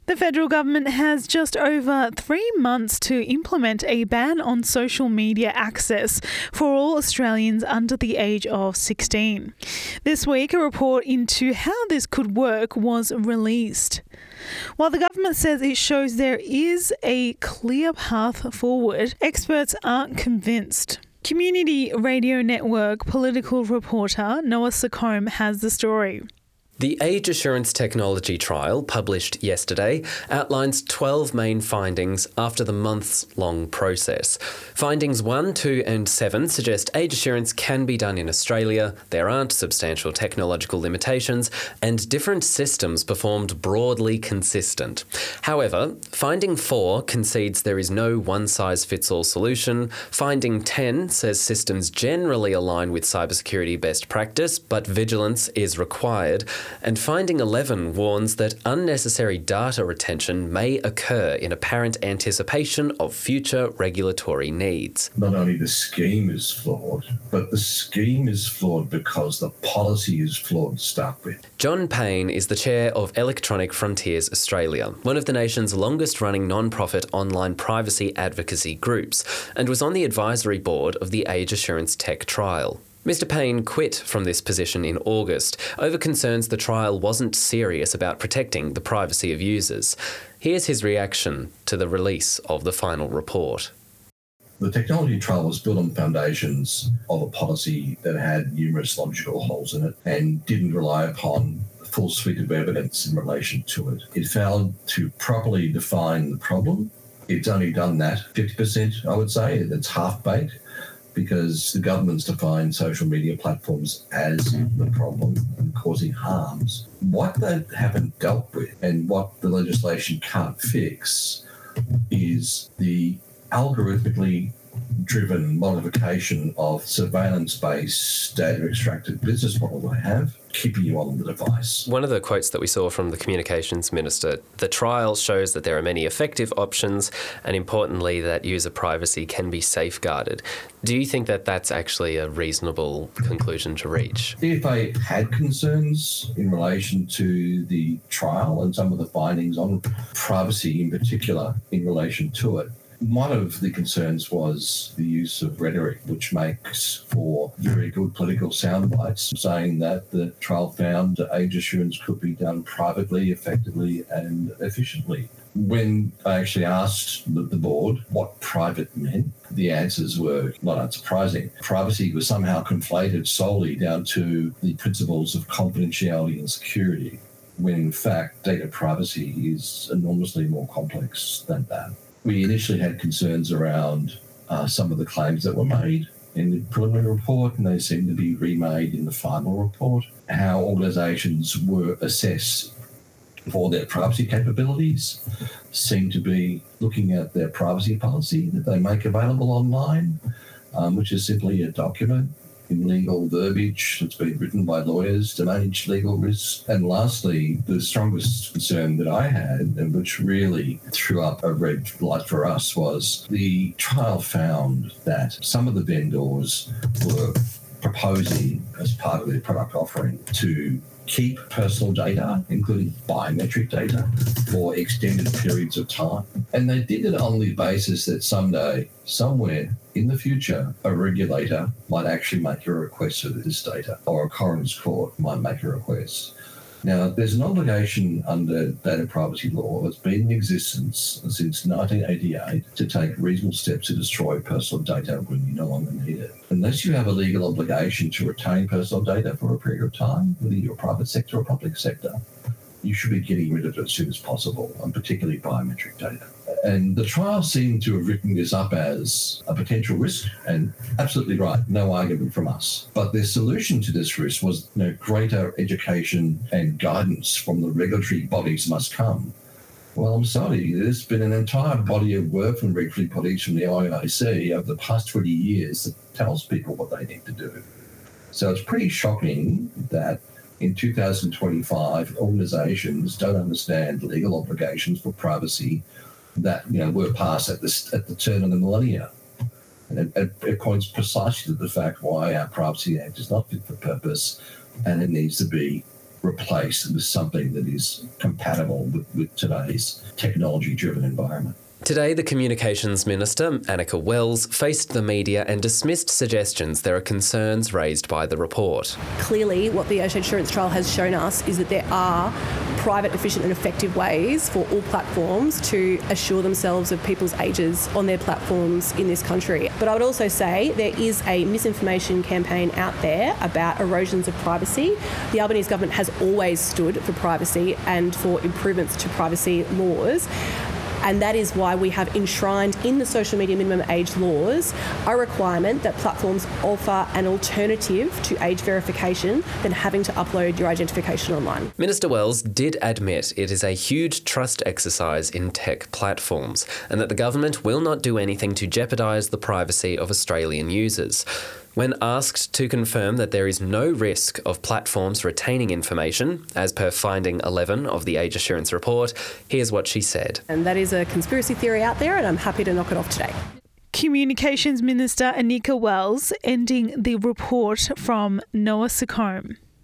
The federal government has just over 3 months to implement a ban on social media access for all Australians under the age of 16. This week, a report into how this could work was released. While the government says it shows there is a clear path forward, experts aren't convinced. Community Radio Network political reporter Noah Secombe has the story. The age assurance technology trial, published yesterday, outlines 12 main findings after the months-long process. Findings 1, 2 and 7 suggest age assurance can be done in Australia, there aren't substantial technological limitations, and different systems performed broadly consistent. However, Finding 4 concedes there is no one-size-fits-all solution. Finding 10 says systems generally align with cybersecurity best practice, but vigilance is required. And Finding 11 warns that unnecessary data retention may occur in apparent anticipation of future regulatory needs. Not only the scheme is flawed, but the scheme is flawed because the policy is flawed to start with. John Payne is the chair of Electronic Frontiers Australia, one of the nation's longest-running non-profit online privacy advocacy groups, and was on the advisory board of the Age Assurance Tech trial. Mr. Payne quit from this position in August over concerns the trial wasn't serious about protecting the privacy of users. Here's his reaction to the release of the final report. The technology trial was built on foundations of a policy that had numerous logical holes in it and didn't rely upon the full suite of evidence in relation to it. It failed to properly define the problem. It's only done that 50%, I would say. It's half-baked, because the government's defined social media platforms as the problem and causing harms. What they haven't dealt with and what the legislation can't fix is the algorithmically driven modification of surveillance-based data-extracted business model they have, keeping you on the device. One of the quotes that we saw from the Communications Minister, the trial shows that there are many effective options and, importantly, that user privacy can be safeguarded. Do you think that that's actually a reasonable conclusion to reach? The DFA had concerns in relation to the trial and some of the findings on privacy in particular in relation to it. One of the concerns was the use of rhetoric, which makes for very good political sound bites, saying that the trial found that age assurance could be done privately, effectively and efficiently. When I actually asked the board what private meant, the answers were not unsurprising. Privacy was somehow conflated solely down to the principles of confidentiality and security, when in fact data privacy is enormously more complex than that. We initially had concerns around some of the claims that were made in the preliminary report, and they seem to be remade in the final report. How organisations were assessed for their privacy capabilities seem to be looking at their privacy policy that they make available online, which is simply a document in legal verbiage that's been written by lawyers to manage legal risks. And lastly, the strongest concern that I had, and which really threw up a red light for us, was the trial found that some of the vendors were proposing, as part of their product offering, to keep personal data, including biometric data, for extended periods of time. And they did it on the basis that someday, somewhere in the future, a regulator might actually make a request for this data, or a coroner's court might make a request. Now, there's an obligation under data privacy law that's been in existence since 1988 to take reasonable steps to destroy personal data when you no longer need it. Unless you have a legal obligation to retain personal data for a period of time, whether you're private sector or public sector, you should be getting rid of it as soon as possible, and particularly biometric data. And the trial seemed to have written this up as a potential risk, and absolutely right, no argument from us. But their solution to this risk was greater education and guidance from the regulatory bodies must come. Well, I'm sorry, there's been an entire body of work from regulatory bodies from the IIC over the past 20 years that tells people what they need to do. So it's pretty shocking that in 2025, organisations don't understand legal obligations for privacy that were passed at the turn of the millennia. And it points precisely to the fact why our Privacy Act is not fit for purpose, and it needs to be replaced with something that is compatible with today's technology-driven environment. Today, the Communications Minister, Annika Wells, faced the media and dismissed suggestions there are concerns raised by the report. Clearly, what the Age Assurance Trial has shown us is that there are private, efficient and effective ways for all platforms to assure themselves of people's ages on their platforms in this country. But I would also say there is a misinformation campaign out there about erosions of privacy. The Albanese government has always stood for privacy and for improvements to privacy laws. And that is why we have enshrined in the social media minimum age laws a requirement that platforms offer an alternative to age verification than having to upload your identification online. Minister Wells did admit it is a huge trust exercise in tech platforms and that the government will not do anything to jeopardise the privacy of Australian users. When asked to confirm that there is no risk of platforms retaining information, as per finding 11 of the Age Assurance report, here's what she said. And that is a conspiracy theory out there, and I'm happy to knock it off today. Communications Minister Annika Wells ending the report from Noah Secombe.